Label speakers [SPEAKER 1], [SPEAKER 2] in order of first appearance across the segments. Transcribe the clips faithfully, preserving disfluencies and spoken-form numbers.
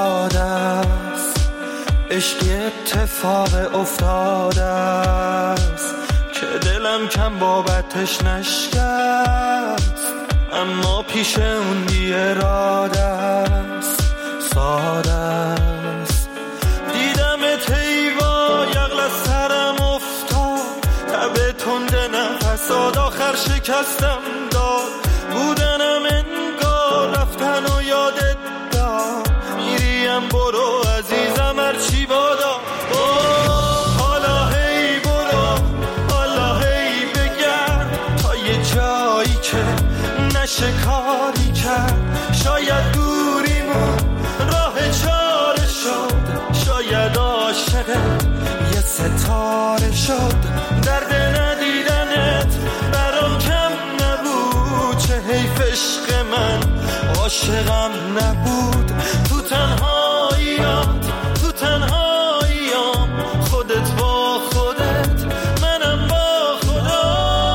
[SPEAKER 1] ساده است، عشقی اتفاق افتاده است که دلم کم بابتش نشکست، اما پیش اون بی اراده است، ساده است. دیدمت ایوا یغل از سرم افتاد، تب تند نفسات آخر شکستم داد، بودنم انگار رفتن و یادت داد، میریم برو عزیزم هرچی بادا. حالا هی برو، حالا هی بگرد تا یه جایی که نشه کاری کرد، شاید دوریمون راه چاره شد، شاید عاشقت یه ستاره شد، درد ندیدنت برام کم نبود، چه حیف عشق من عاشقم نبود، تو تنهاییات تو تنهاییام، خودت با خودت منم با خدا.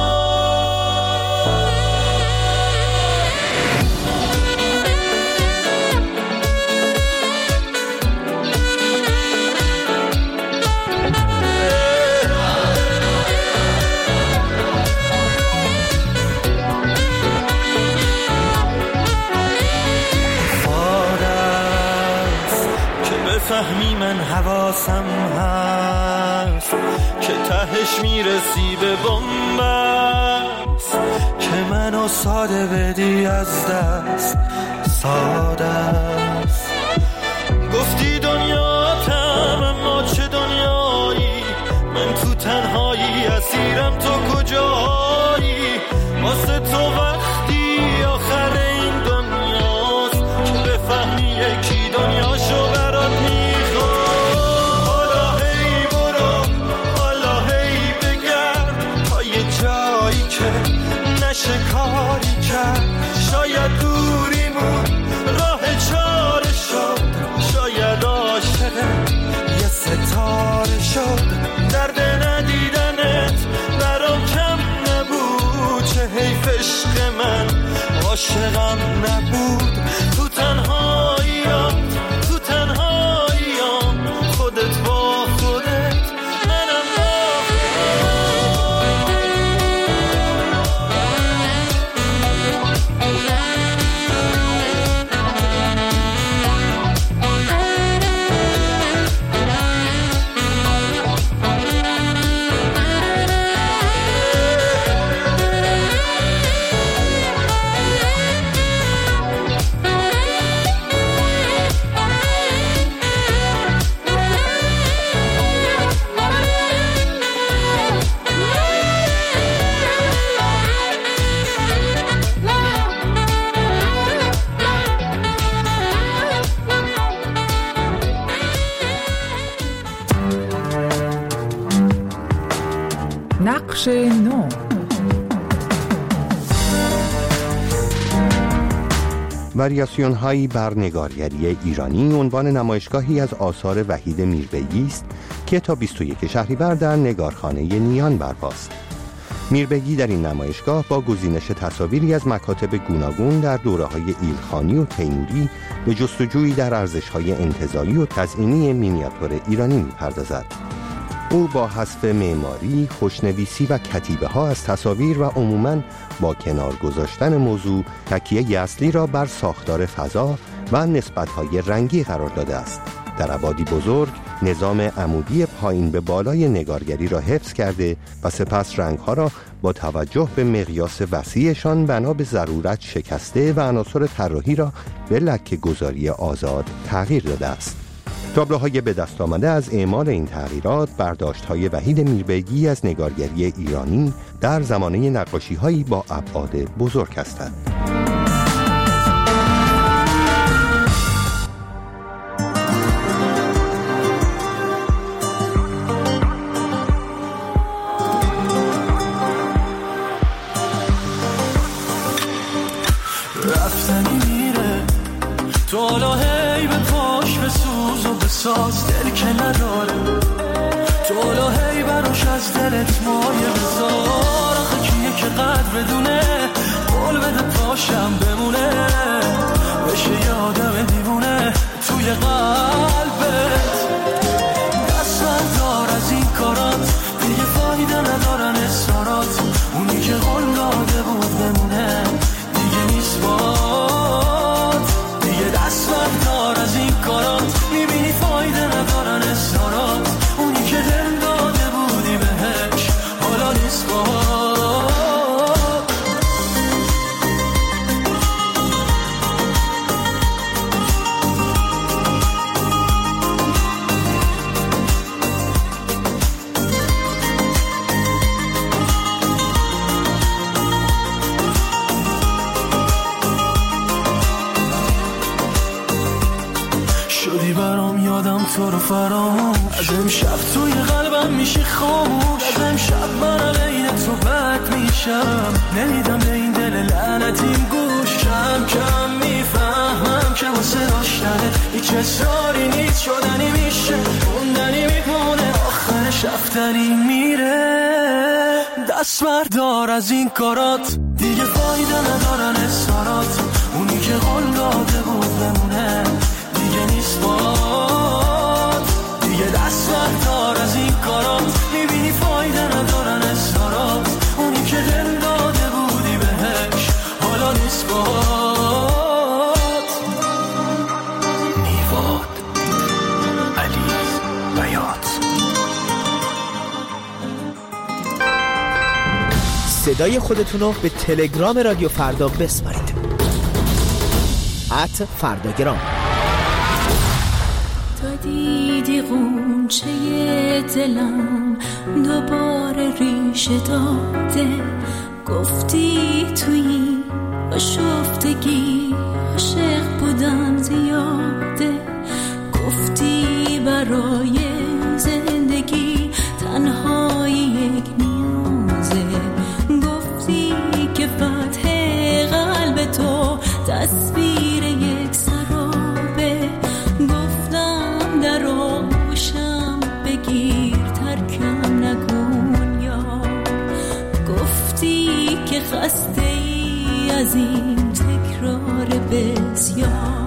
[SPEAKER 1] فهمی من حواسم هست که تهش میرسی به بنبست، که منو ساده بدی از دست، ساده است. گفتی دنیاتم اما چه دنیایی، من تو تنهایی اسیرم، تو کجایی؟ واسه تو وقتی آخر این دنیاست که بفهمی یکی دنیاشو برات میخواد. حالا هی برو، حالا هی بگرد تا یه جایی که نشه کاری کرد، شاید دوریمون راه چاره شد، شاید عاشقت یه ستاره شد، درد ندیدنت برام کم نبود، چه حیف عشق من عاشقم نبود، تو تنهاییات تو تنهاییام، خودت با خودت منم با
[SPEAKER 2] نقش نو.
[SPEAKER 3] واریاسیون هایی بر نگارگری ایرانی عنوان نمایشگاهی از آثار وحید میربگی است که تا بیست و یک شهریور در نگارخانه نیان برپاست. میربگی در این نمایشگاه با گزینش تصاویری از مکاتب گوناگون در دوره‌های ایلخانی و تیموری به جستجویی در ارزش‌های انتزاعی و تزئینی مینیاتور ایرانی می‌پردازد. او با حذف معماری، خوشنویسی و کتیبه ها از تصاویر و عموماً با کنار گذاشتن موضوع، تکیه اصلی را بر ساختار فضا و نسبت‌های رنگی قرار داده است. در ابعادی بزرگ نظام عمودی پایین به بالای نگارگری را حفظ کرده و سپس رنگ‌ها را با توجه به مقیاس وسیعشان بنا به ضرورت شکسته و عناصر طراحی را به لکه گذاری آزاد تغییر داده است. تابلوهای به دست آمده از اعمال این تغییرات برداشت‌های وحید میربگی از نگارگری ایرانی در زمانه نقاشی‌هایی با ابعاد بزرگ هستند.
[SPEAKER 1] ساز دل که نداره تو هی براش از دلت مایه بذار، آخه کیه که قدر بدونه قول بده پاشم بمونه، بشه یادم دیوونه توی قدر وقتی برام یادم تو رو فراموش، از امشب توی قلبم میشی خاموش، از امشب من عین تو بد میشم، نمیدم به این دل لعنتیم گوش، کم کم میفهمم که واسه داشتنت هیچ اصراری نیست، شدنی میشه موندنی میمونه، آخرش رفتنی میره. دست بردار از این کارات، دیگه فایده ندارن اصرارات، اونی که قول داده بود بمونه دیگه نیست باد، دیگه دست بردار از این کارات، میبینی فایده ندارن اصرارات، اونی که دل داده بودی بهش حالا نیست باد. میواد علی بیات.
[SPEAKER 2] صدای خودتون رو به تلگرام رادیو فردا بسپارید. ات فرداگرام.
[SPEAKER 4] تا دیدی غنچه دلم دوباره ریشه داده، گفتی توی آشفتگی عاشق بودم زیاده، گفتی برای زندگی تنهایی یک نیازه، گفتی که فتح قلب تو تصویر یک سرابه، گفتم در آغوشم بگیر ترکم نکن یار، گفتی که خسته ای از این تکرار بسیار.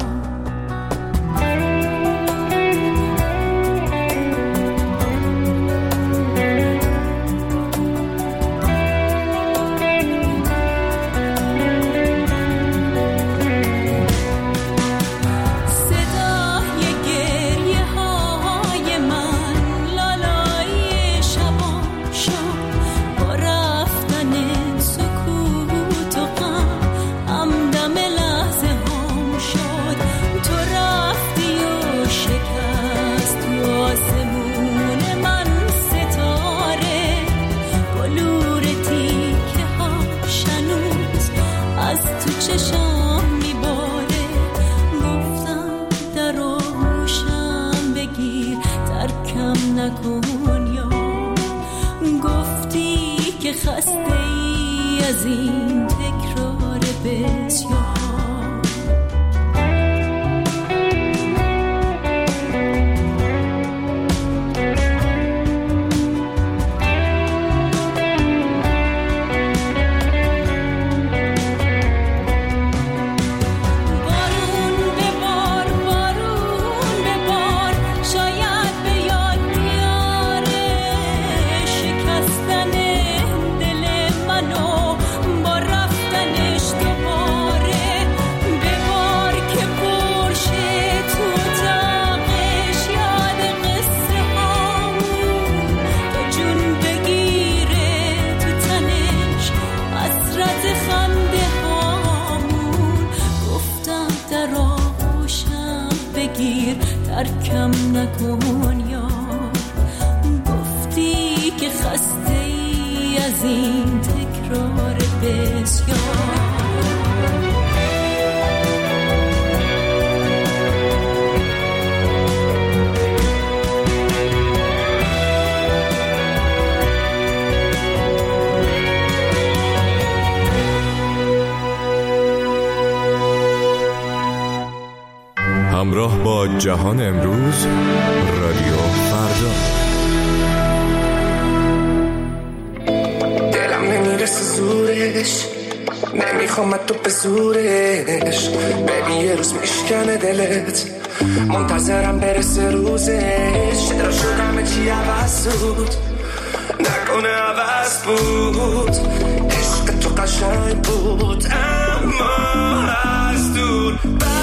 [SPEAKER 5] ترکم نکن یار، گفتی که خسته ای از این تکرار بسیار.
[SPEAKER 6] همراه با جهان امروز، رادیو فردا.
[SPEAKER 7] دلم نمیرسه زورش، نمیخوام تو به زورش، ببین یه روز میشکنه دلت، منتظرم برسه روزش. چرا شدم چی عوض بود، نکنه عوض بود، عشق تو قشنگ بود اما از دور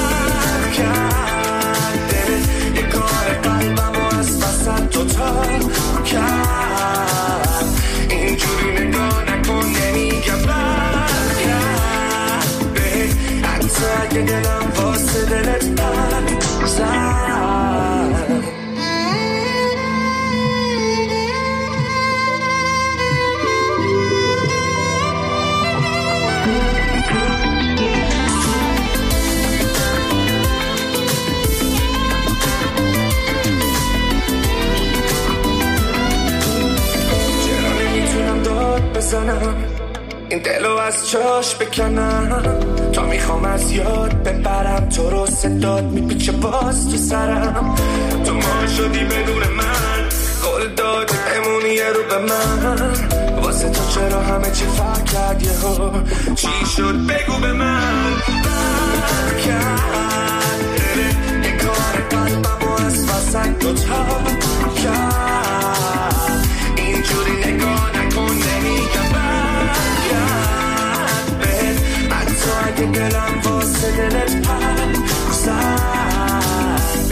[SPEAKER 7] برکرد دلت، یه کار قلبم و از وسط تو تا کرد. اینجوری نگاه نکن، نمیگم برکرد به، حتی اگه دلم واسه دلت بر زد. بزنم، این دلو از جاش بکنم، تا میخوام از یاد ببرم تو رو، صدات میپیچه باز تو سرم. تو ما شدی بدون من، قول دادی بمونی یه رو به من، واسه تو چرا همه چی فرق کرد یهو، چی شد بگو به من. برگرد یه کار قلبمو از وسط دوتا کرد، اینجوری نگاه نکن نمیگم. برگرد به حتی اگه دلم واسه دلت پر زد.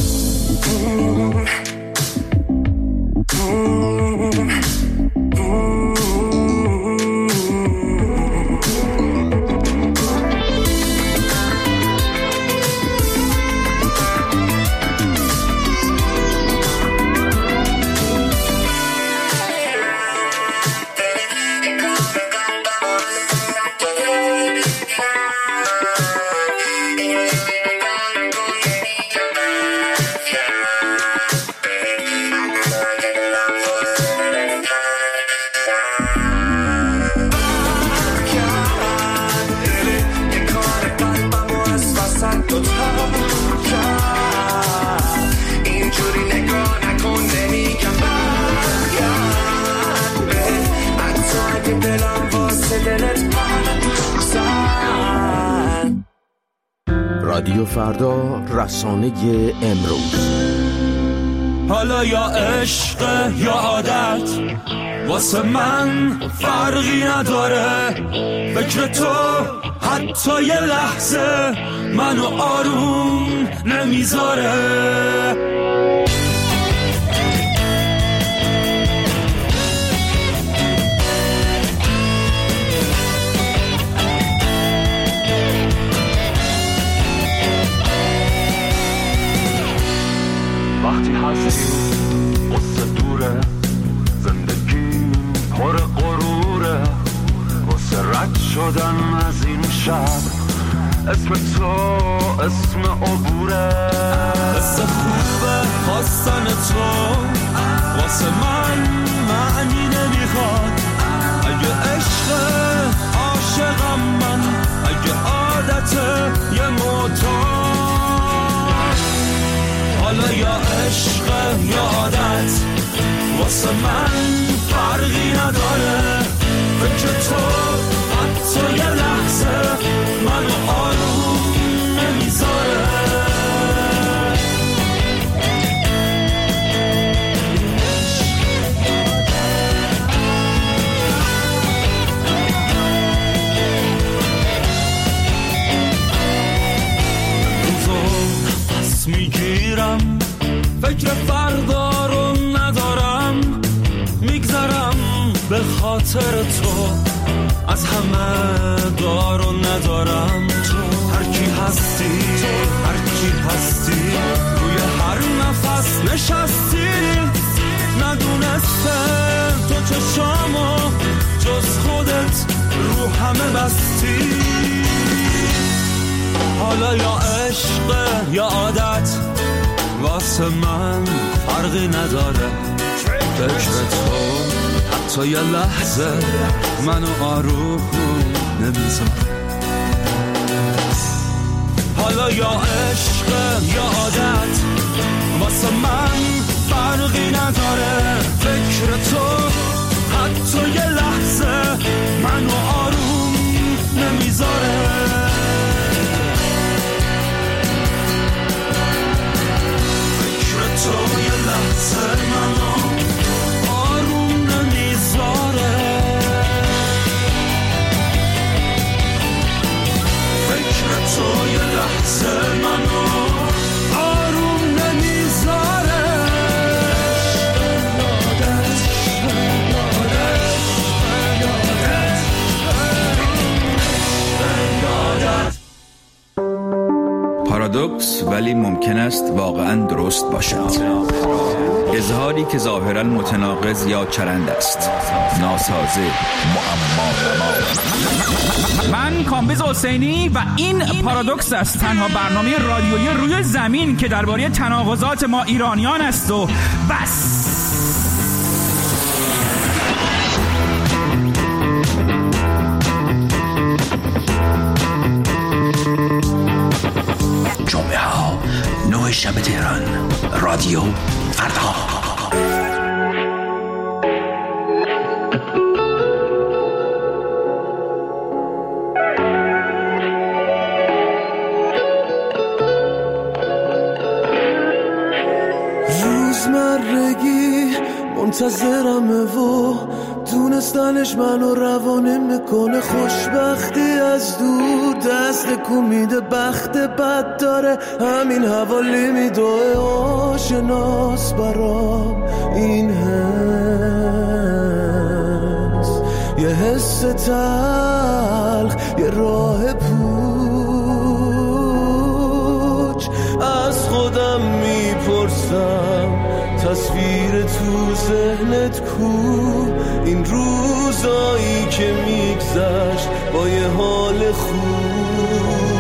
[SPEAKER 8] رادیو فردا، رسانه امروز.
[SPEAKER 1] حالا یا عشق یا عادت، واسه من فرقی نداره، فکر تو حتی یه لحظه منو آروم نمیذاره.
[SPEAKER 9] وقتی هستی قصه دوره، زندگی پر غروره، واسه رد شدن از این شب اسم تو اسم عبوره.
[SPEAKER 1] قصه خوبه خواستن تو واسه من معنی نمیخواد، اگه عشق عاشقم من، اگه عادت یه معتاد. حالا یا عشق یا عادت، واسه من فرقی نداره، فکر تو حتی یه لحظه منو آروم نمیذاره. میگیرم فکر فردا رو ندارم، میگذرم به خاطر تو، از همه دارو ندارم. تو هر کی هستی، هر کی هستی، روی هر نفس نشستی، ندونستم تو چشامو جز خودت رو همه بستی. حالا یا عشق یا عادت، واسه من فرقی نداره، فکر تو حتی یه لحظه منو آروم نمیذاره. حالا یا عشق یا عادت، واسه من فرقی نداره، فکر تو حتی یه لحظه منو آروم نمیذاره. تو یه لحظه منو آروم نمیذاره، فکر تو یه لحظه منو آروم نمیذاره.
[SPEAKER 10] پارادوکس ولی ممکن است واقعاً درست باشد. اظهاری که ظاهراً متناقض یا چرند است، ناسازه، معما.
[SPEAKER 11] من کامبیز حسینی و این پارادوکس است، تنها برنامه رادیویی روی زمین که درباره تناقضات ما ایرانیان است و بس.
[SPEAKER 8] رادیو فردا.
[SPEAKER 1] روزمرگی منتظرمه و دونستنش منو روانه میکنه، خوشبختی از دور دست کو میده، بخت بد داره همین حوالی میدوه، آشناس برام این حس، یه حس تلخ، یه راه پوچ، از خودم میپرسم تصویر تو ذهنت کو، این روزایی که میگذشت با یه حال خوب،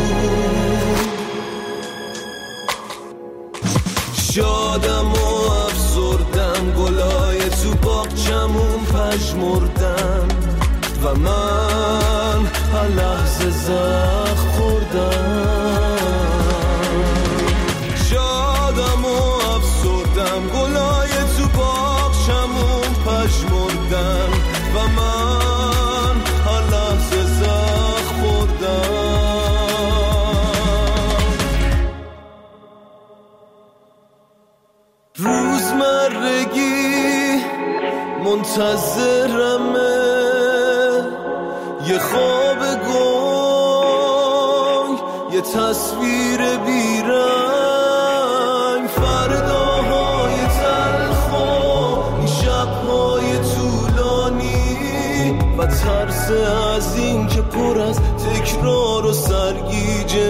[SPEAKER 1] شادم و افسردم، گلای تو باغچمون پژمردن و من هر لحظه زخم خوردم، شادم و افسردم، گلای تو باغچمون پژمردن و من هر لحظه زخم خوردم. روزمرگی منتظرمه، یه خواب گنگ، یه تصویر بیرنگ، فرداهای تلخ و این شبهای طولانی و ترس از این که پر از تکرار و سرگیجه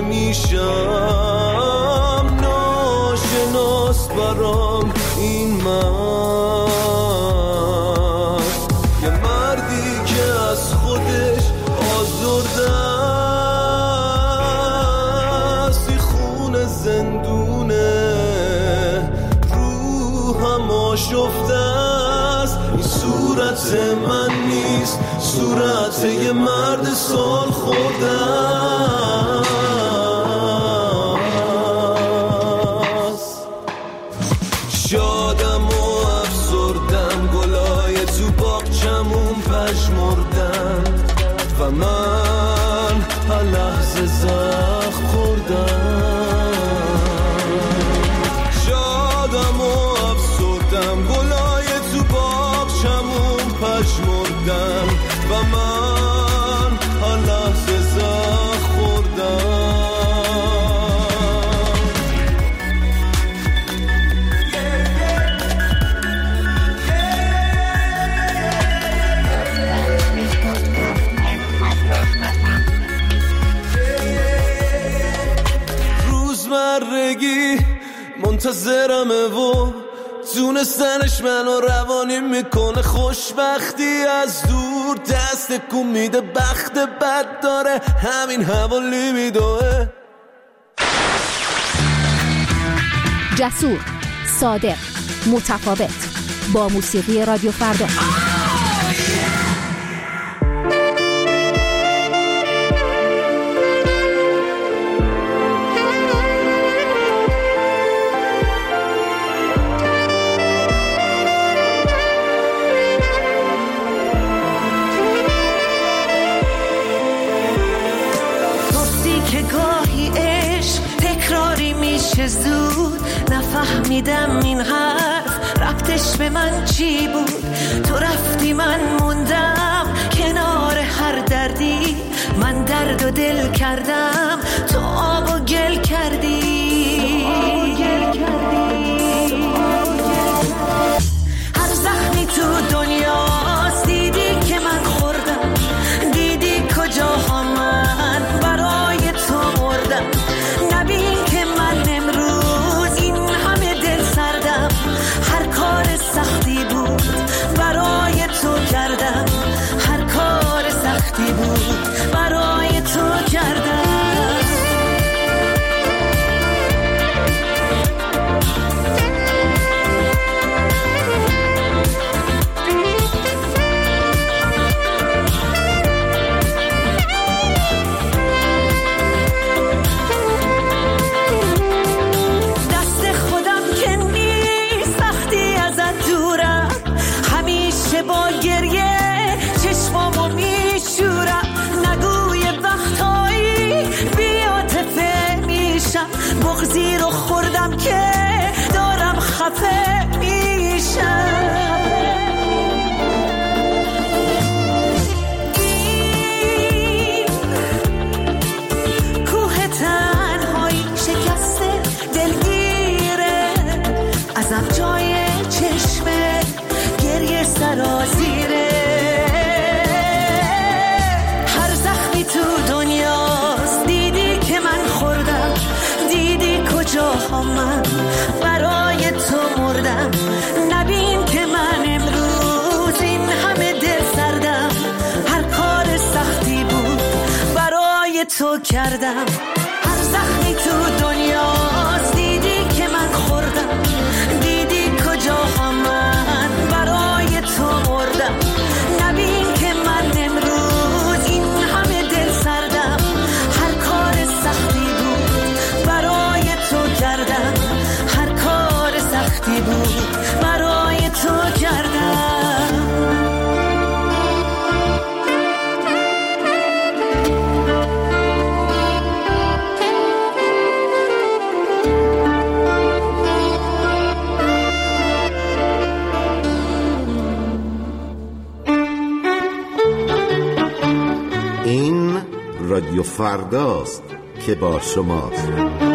[SPEAKER 1] میشم، ناشناس برام این مرد، یه مردی که از خودش آزرده است، این خون زندونه، روحم آشفته است، این صورت من نیست، صورت یه مرد سال خورده است. شادم و افسردم، گلای تو باغچمون پژمردن و من هر لحظه زخم خوردم، شادم و افسردم، گلای تو باغچمون پژمردن و من هر لحظه زخم خوردم. روزمرگی منتظرمه و دونستنش منو روانی میکنه، خوشبختی از دور دست کو میده، بخت بد داره همین حوالی میدوه.
[SPEAKER 12] جسور، صادق، متفاوت، با موسیقی رادیو فردا.
[SPEAKER 13] زود نفهمیدم این حرف ربطش به من چی بود، تو رفتی من موندم کنار هر دردی، من درد و دل کردم تو آب و گل کردی، هر زخمی تو دنیاست دیدی که من خوردم، دیدی کجاها من برای تو مردم، نبین که من امروز این همه دل سردم، هر کار سختی بود برای تو کردم، هر کار سختی بود برای تو کردم. بازم جای چشمه گریه سرازیره. هر زخمی تو دنیاست دیدی که من خوردم، دیدی کجاها من برای تو مردم. نبین که من امروز این همه دل سردم، هر کار سختی بود برای تو کردم. هر زخمی تو دنیاست دیدی که من خوردم، دیدی کجاها من برای تو مردم. نبین که من امروز این همه دل سردم، هر کار سختی بود برای تو کردم، هر کار سختی بود برای تو کردم.
[SPEAKER 14] این رادیو فرداست که با شماست.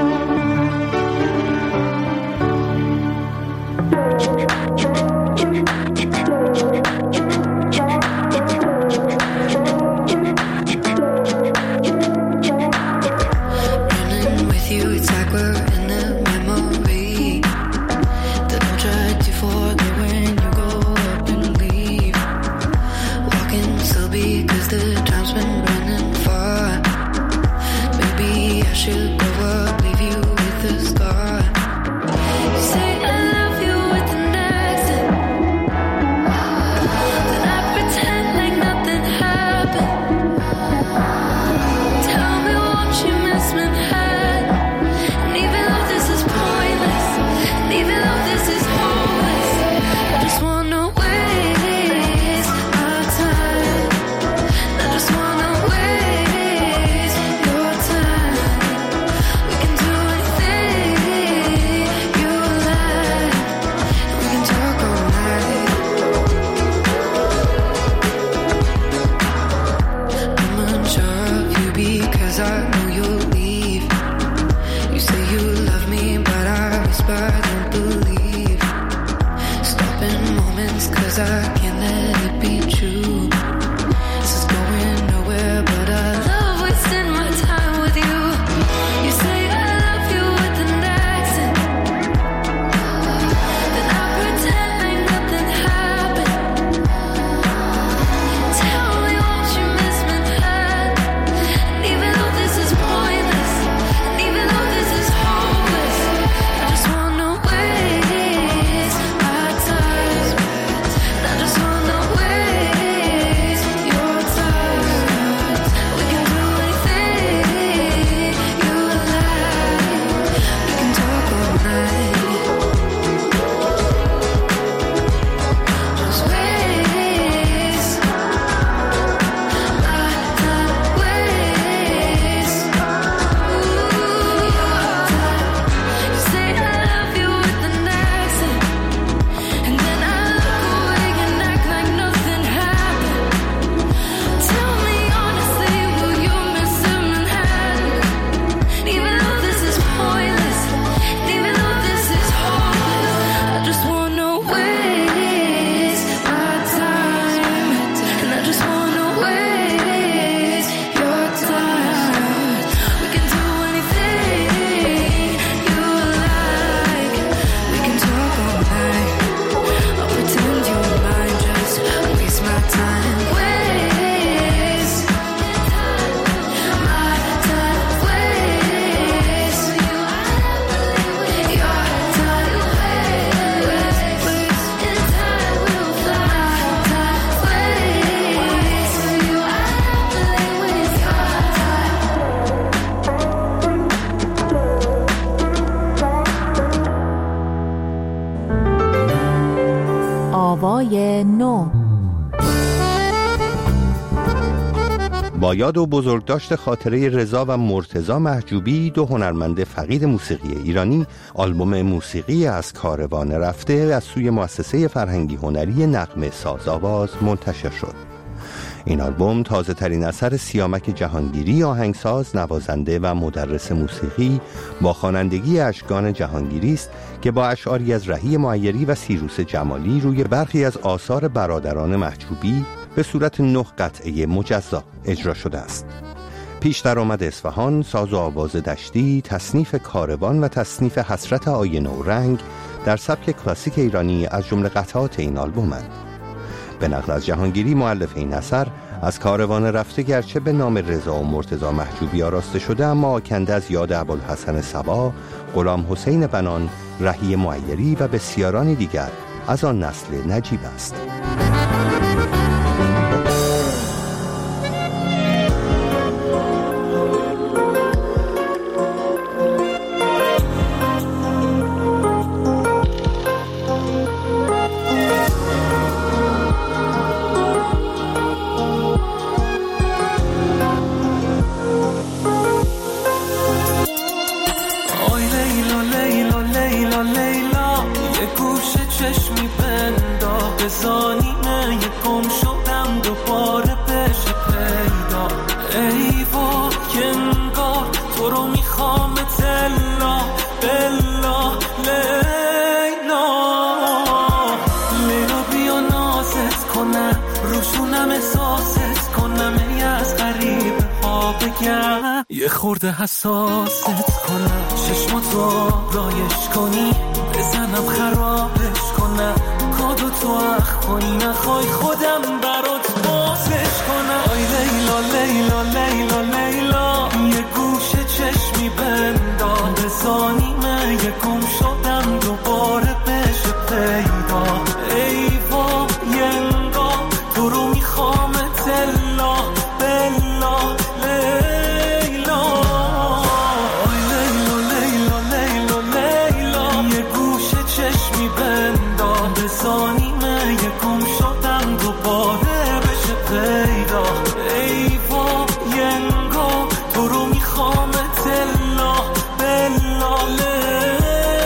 [SPEAKER 12] آوای نو.
[SPEAKER 3] با یاد و بزرگداشت خاطره رضا و مرتضی محجوبی، دو هنرمند فقید موسیقی ایرانی، آلبوم موسیقی از کاروان رفته از سوی مؤسسه فرهنگی هنری نغمه ساز آواز منتشر شد. این آلبوم تازه ترین اثر سیامک جهانگیری، آهنگساز، نوازنده و مدرس موسیقی با خوانندگی اشکان جهانگیری است که با اشعاری از رهی معیری و سیروس جمالی روی برخی از آثار برادران محجوبی به صورت نه قطعه مجزا اجرا شده است. پیش در آمد اصفهان، ساز و آواز دشتی، تصنیف کاروان و تصنیف حسرت آینه و رنگ در سبک کلاسیک ایرانی از جمله قطعات این آلبومند. به نقل از جهانگیری، مؤلف این اثر، از کاروان رفته گرچه به نام رضا و مرتضی محجوبی آراسته شده، اما آکنده از یاد ابوالحسن صبا، غلام حسین بنان، رهی معیری و بسیاران دیگر از آن نسل نجیب است.
[SPEAKER 1] یه خورده حساست کنم، چشماتو رایش کنی، بزنم خرابش کنم، کادو تو اخ کنی، نخوای خودم برات بازش کنم. آی لیلا لیلا لیلا لیلا، یه گوشه چشمی بندام بزانیمه، یه گم شدم دوباره بشه پیدا. ای با یه انگاه تو رو میخوام تلا بلا لیلا. آی لیلا لیلا لیلا لیلا، یه گوشه چشمی بندام بزانیمه، یه گم شدم دوباره بشه پیدا. ای با یه انگاه تو رو میخوام تلا بلا لیلا.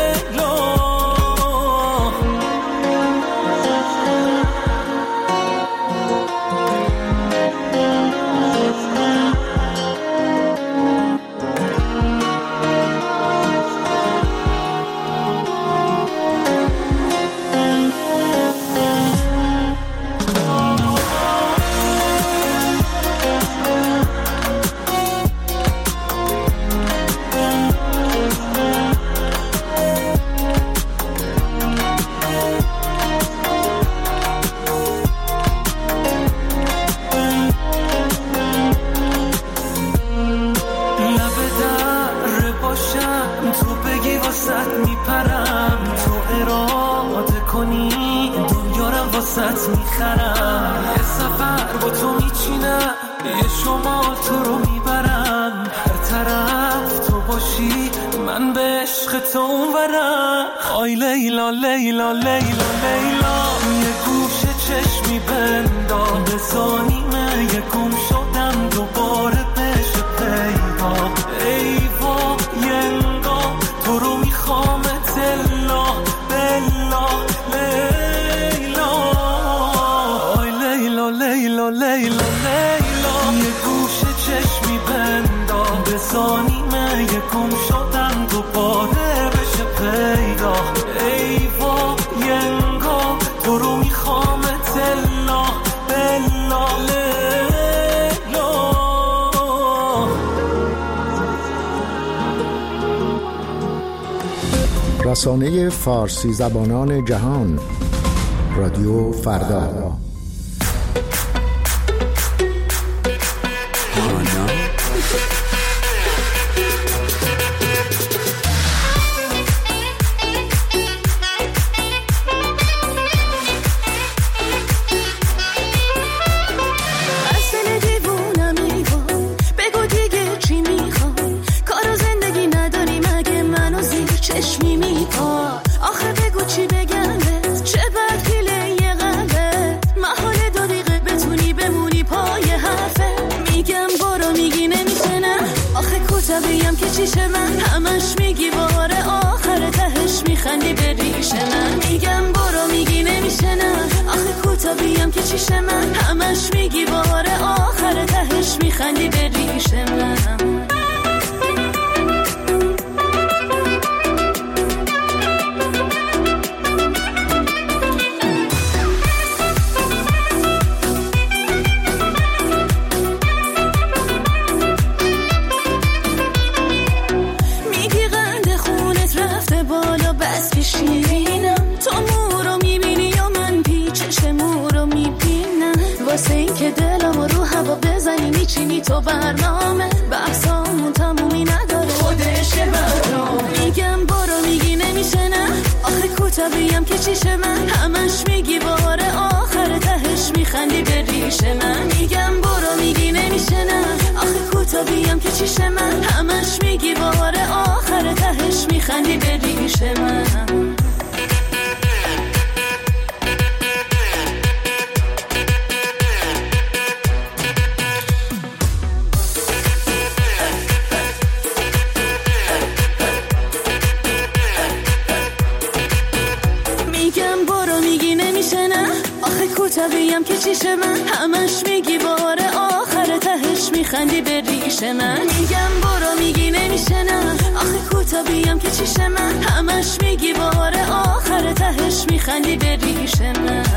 [SPEAKER 1] واسط میخرم، یه سفر با تو میچینم، یه شمال تو رو میبرم، هر طرف تو باشی من به عشق تو اونورم. آی لیلا لیلا لیلا لیلا، یه گوشه چشمی بندام بزانیمه، یه گم شدم دوباره بشه پیدا. ای با یه انگاه تو رو میخوام تلا بلا لیلا. آی لیلا لیلا لیلا لیلا، یه گوشه چشمی بندام بزانیمه، یه گم شدم دوباره بشه پیدا. ای با یه انگاه تو رو میخوام تلا بلا لیلا.
[SPEAKER 15] رسانه فارسی زبانان جهان، رادیو فردا.
[SPEAKER 4] چیشه من همش میگی باره آخر تهش میخندی به ریش من. میگم برو میگی نمیشه نه، آخه کوتا بیم که چیش من، همش میگی بار آخر تهش میخندی به ریش من. میگی قند خونت رفته بالا بس که شیرینم، تو مو رو میبینی یا من پیچش مو رو میبینم، واسه این که دلم رو هوا بزنی میچینی تو برنامه، بحثامون تمومی نداره خودش برنامه. میگم برو میگی نمیشه نه، آخه کوتابیم که چیش من، همش میگی بار آخر تهش میخندی به ریش من. میگم برو میگی نمیشه نه، آخه کوتابیم که چیش من، همش میگی بار آخر تهش میخندی به ریش من. میگم برو میگی نمیشه نه، آخه کوتابیم که چیش من، همش میگی بار آخر تهش میخندی به ریش من. میگم برو میگی نمیشه نه، آخه کوتابیم که چیش من، همش میگی بار آخر تهش میخندی به ریش من.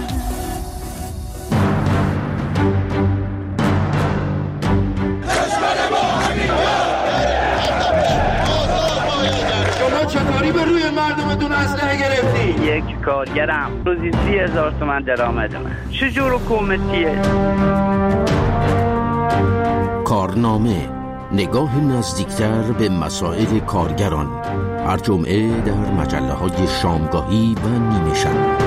[SPEAKER 16] چطوری به روی مردمتون اسلحه گرفتی؟
[SPEAKER 17] یک کارگرم روزی سی هزار تومن درآمد من. چجور حکومتیه؟
[SPEAKER 8] کارنامه، نگاه نزدیکتر به مسائل کارگران، هر جمعه در مجله های شامگاهی و نیمه شب.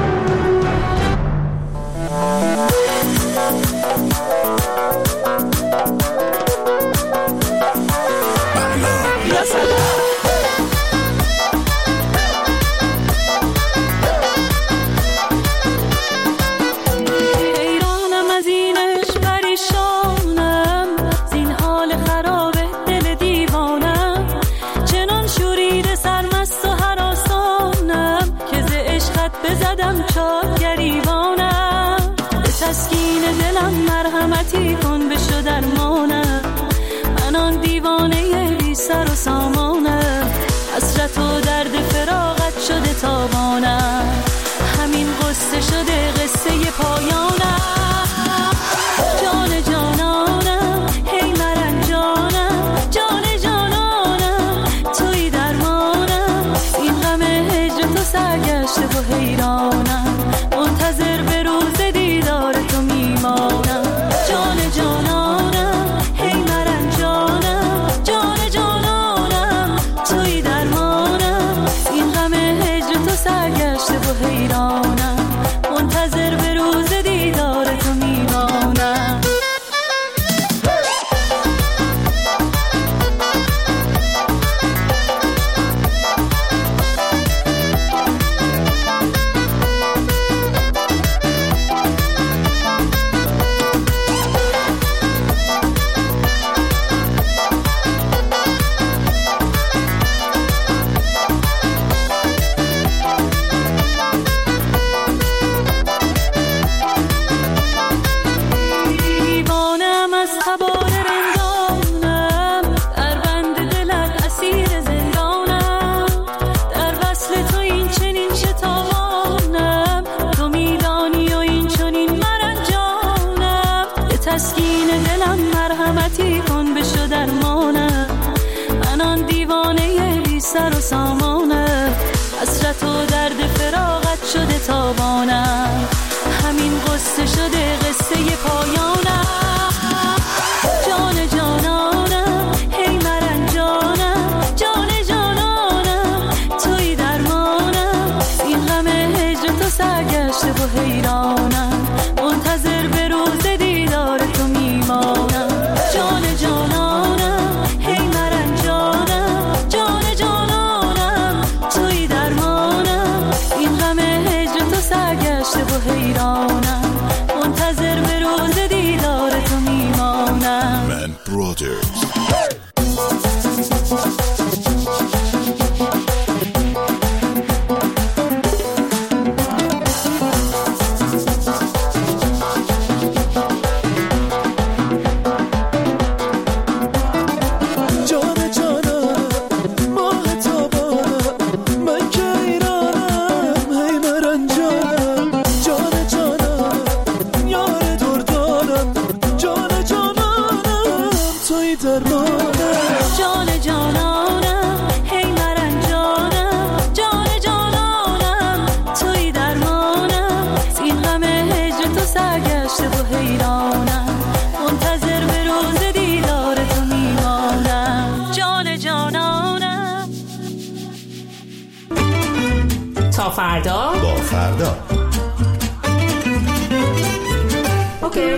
[SPEAKER 5] بزدم چاد گریبانم، به تسکین دلم مرحمتی کن بشو درمانم، من آن دیوانه بی سر و سامانم، حسرت و درد فراغت شده تابانم، همین قصه شده قصه پایانم. جان جانانم هی مرنجانم، جان جانانم توی درمانم، این غم هجر تو سرگشته و حیرانم، منتظر به روز دیدار تو میمانم. جان جانانم هی مرنجانم، جان جانانم توی درمانم، این غم هجر تو سرگشته و حیرانم، منتظر به روز دیدار تو میمانم. تسکین دلم مرحمتی کن بشو درمانم، من آن دیوانه بی سر و سامانم، حسرت و درد فراغت شده تابانم، همین قصه شده قصه پایانم. جان جانانم هی مرنجانم، جان جانانم توی درمانم، این غم هجر تو سرگشته و حیرانم، منتظر به روز دیدار تو میمانم. جان جانانم هی مرنجانم، جان جانانم توی درمانم، این غم هجر تو سرگشته و حیرانم، منتظر به روز دیدار تو میمانم.
[SPEAKER 6] من برادرز
[SPEAKER 18] تا فردا
[SPEAKER 3] با فردا.
[SPEAKER 18] اوکی.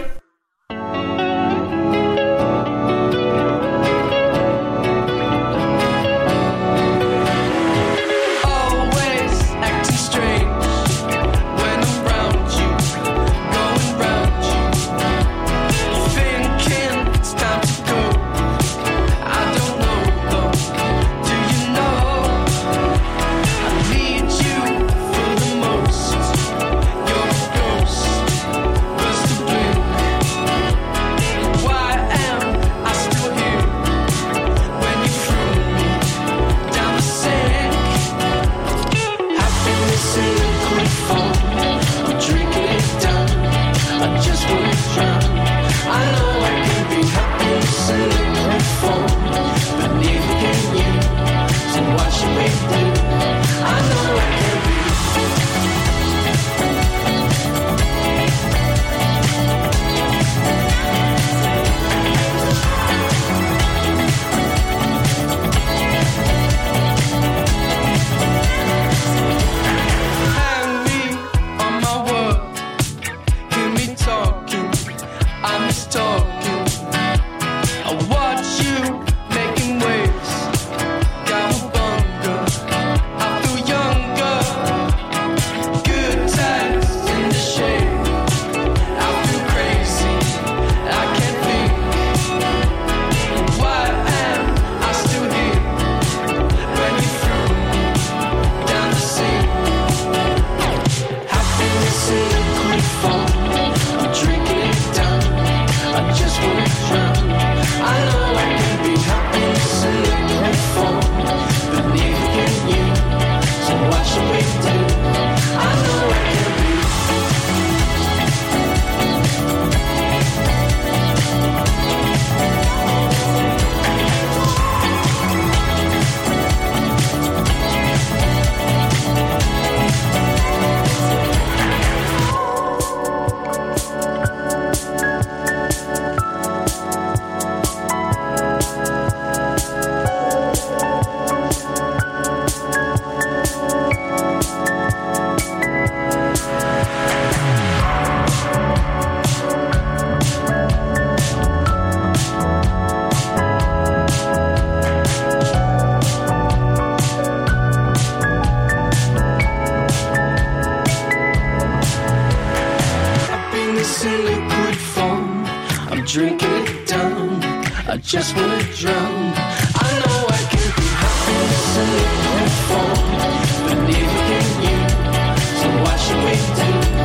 [SPEAKER 1] Just wanna drown. I know I can be happy in liquid form, but neither can you. So what should we do?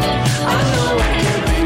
[SPEAKER 1] I know I can be.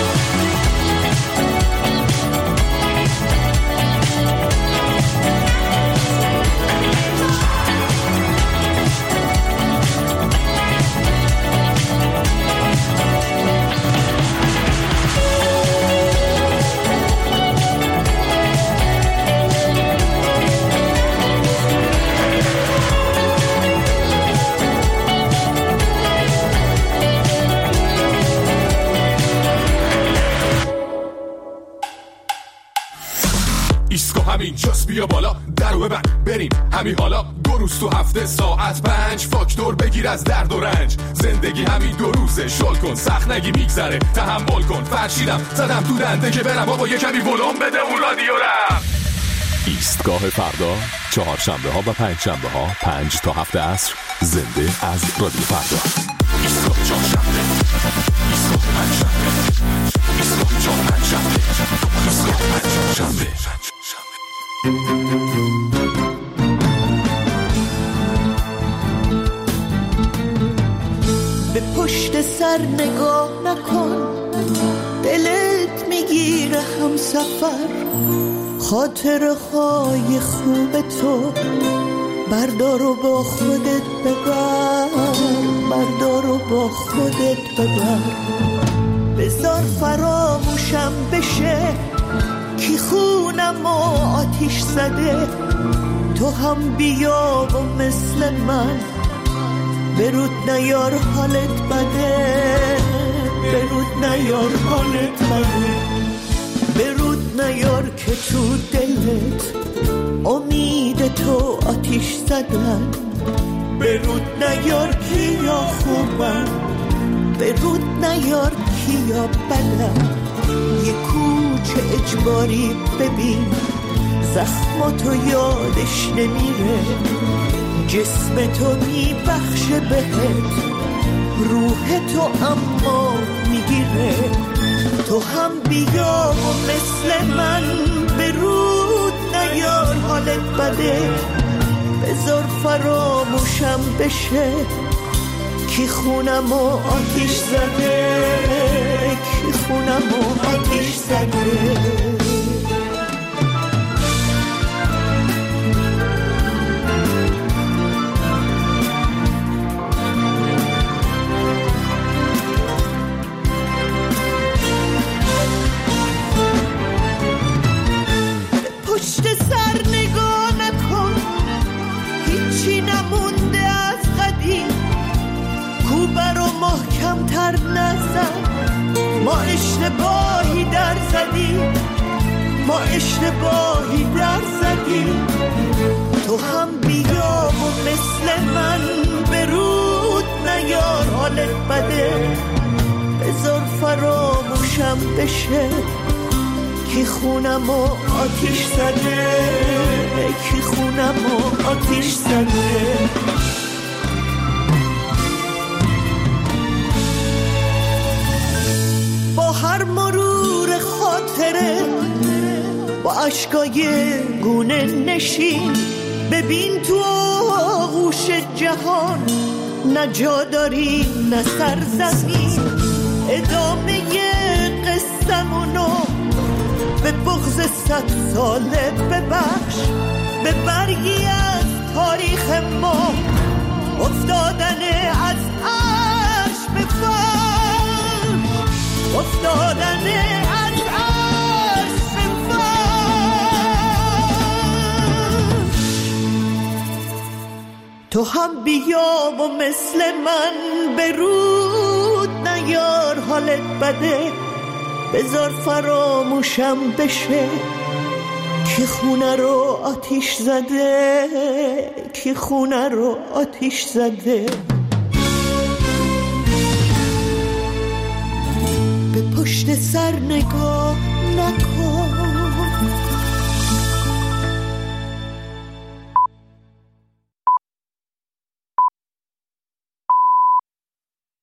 [SPEAKER 6] اینجاست بیا بالا درو ببند بریم همین حالا دو روز تو هفته ساعت پنج فاکتور بگیر از درد و رنج زندگی همین دو روزه شل کن سخت نگی میگذره تحمل کن فرشیدم زدم تو دنده که برم بابا یه کمی ولوم بده اون رادیو رم.
[SPEAKER 19] ایستگاه فردا چهارشنبه ها و پنج شنبه ها پنج تا هفت عصر زنده از رادیو فردا.
[SPEAKER 6] ایستگاه چهارشنبه ایستگاه پنج شنبه ایستگاه چهار پنج شنبه ایستگاه پنج شنبه.
[SPEAKER 13] به پشت سر نگاه نکن دلت میگیره هم سفر خاطره های خوب تو بردار و با خودت ببر بردار و با خودت ببر بذار فراموشم بشه کی خونم و آتیش زده تو هم بیا و مثل من برود نیار حالت بده برود نیار حالت بده برود نیار که تو دلت امید تو آتیش زدن به رود نیار کیا خوبم، به رود نیار کیا بدم. یه کوچه اجباری ببین زخماتو یادش نمیره، جسم تو میبخشه بهت، روح تو اما میگیره. تو هم بیا و مثل من به رود نیار حالت بده، بذار فراموشم بشه کی خونم و آتیش زده، کی خونم و آتیش زده. پشت سر نگاه نکن، هیچی نمونده از قدیم، کوبه رو محکم تر نزن، ما اشتباهی در زدیم، ما اشتباهی در زدیم. تو هم بیا و مثل من به رود نیار حالت بده، بذار فراموشم بشه کی خونم و آتیش زده، کی خونم و آتیش زده. با هر مرور خاطره با عشقای گونه نشین، ببین تو آغوش جهان نه جا داری نه سرزمین. ادامه قصه‌مونو به بغض صد ساله ببخش، به برگی از تاریخ ما افتادن از عرش به فرش، افتادن از عرش به فرش. تو هم بیا و مثل من به رود نیار حالت بده، بذار فراموشم بشه کی خونه رو آتیش زده، کی خونه رو آتیش زده. به پشت سر نگاه نکن،